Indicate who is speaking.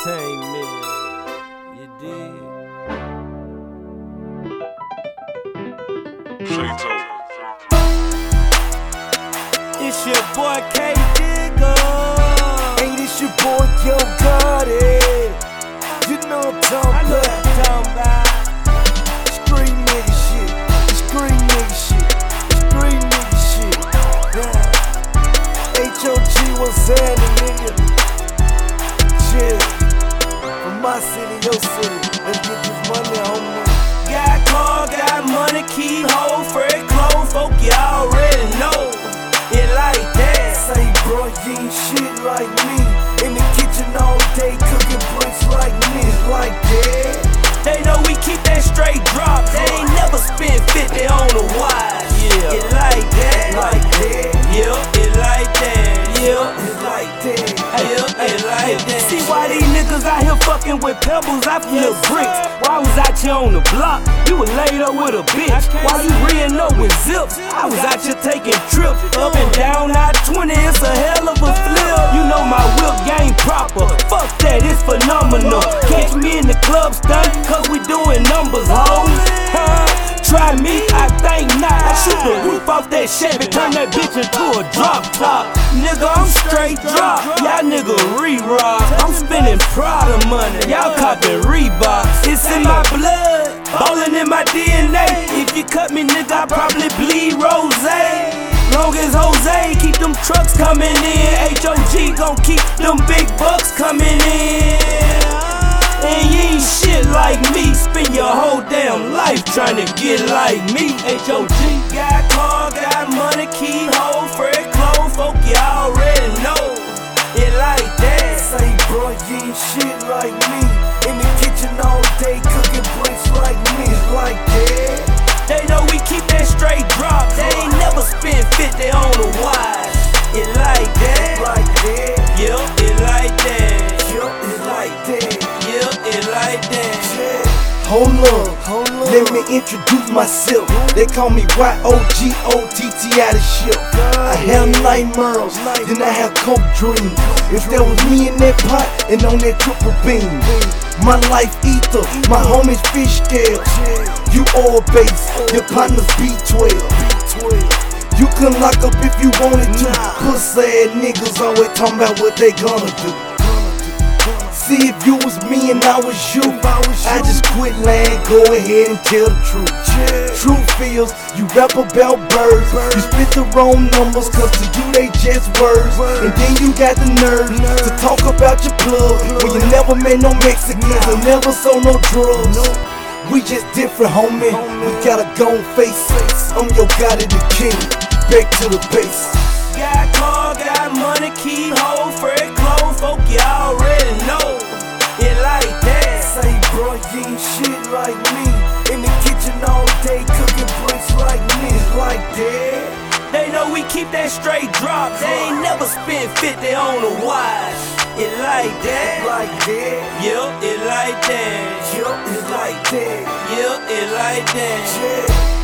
Speaker 1: Entertainment, you dig? It's your boy K Digga.
Speaker 2: Hey, this your boy Yo Gotti. You know what I'm talking about. Street nigga shit. Street nigga shit. Street nigga shit. Yeah. HOG, what's happening, nigga? Shit. From my city, your city. Let's get this money, homie.
Speaker 1: Got car, got money, keep hold, fresh clothes, folk, you already know it like that.
Speaker 2: Say, bro, you ain't shit like me. In the kitchen all day, cooking bricks like me. Like that.
Speaker 1: They know we keep that straight drop. They ain't never spent 50 on a watch. Yeah, it like that.
Speaker 2: Like that.
Speaker 1: Yeah, it like that. Yeah,
Speaker 2: It's like that.
Speaker 1: yeah, it like that. See why these niggas out here fucking with pebbles? I flip bricks. Why was out here on the block? You was laid up with a bitch. Why you reeing up with zips? I was out here taking trips up and down I-20. It's a hell of a flip. You know my whip game proper. Fuck that, it's phenomenal. Catch me in the club stunt, cause we doing numbers, hoes. Try me, I think not. I shoot the roof off that Chevy, turn that bitch into a drop top. Nigga, I'm straight drop. Y'all nigga re-rock. I'm spending Prada money. Y'all copping Reeboks. It's in my blood, ballin' in my DNA. If you cut me, nigga, I probably bleed rose. Long as Jose keep them trucks coming in, HOG gon' keep them big bucks coming in. And you ain't shit like me. Spend your whole damn life trying to get like me. HOG got car, got money, keep hold, fresh clothes, folk, you already know it like that.
Speaker 2: Say, bro, you ain't shit like me. In the kitchen all day, cooking bricks like me. Like that.
Speaker 1: They know we keep that straight drop. They ain't never spent 50 on a watch. It like that.
Speaker 2: Like that.
Speaker 1: Yeah, it like that.
Speaker 2: Yeah, it's like that.
Speaker 1: Yeah, it like that.
Speaker 2: Yeah. Hold up, let me introduce myself. They call me YOGOTT out of shit. I have nightmares, then I have coke dreams. If there was me in that pot and on that triple beam, my life ether, my homies fish scales. You all base, your partners B12. You can lock up if you wanted to. Pussy ass niggas always talking about what they gonna do. See, if you was me and I was you, I just quit lying, go ahead and tell the truth. Truth feels, you rap about birds, you spit the wrong numbers, cause to you they just words. And then you got the nerve to talk about your plug, when you never met no Mexicans and never sold no drugs. We just different, homie, we got a gone face. I'm your Gotti the king, back to the base.
Speaker 1: Got car, got money, keep hold, fresh clothes, folk, you already know it like that.
Speaker 2: Say, bro, you ain't shit like me. In the kitchen all day, cooking bricks like me. Like that.
Speaker 1: They know we keep that straight drop. They ain't never spent 50 on a watch. It like that.
Speaker 2: Like that.
Speaker 1: Yeah, it like that.
Speaker 2: Yeah, it's like that.
Speaker 1: Yeah, it like that.
Speaker 2: Yeah.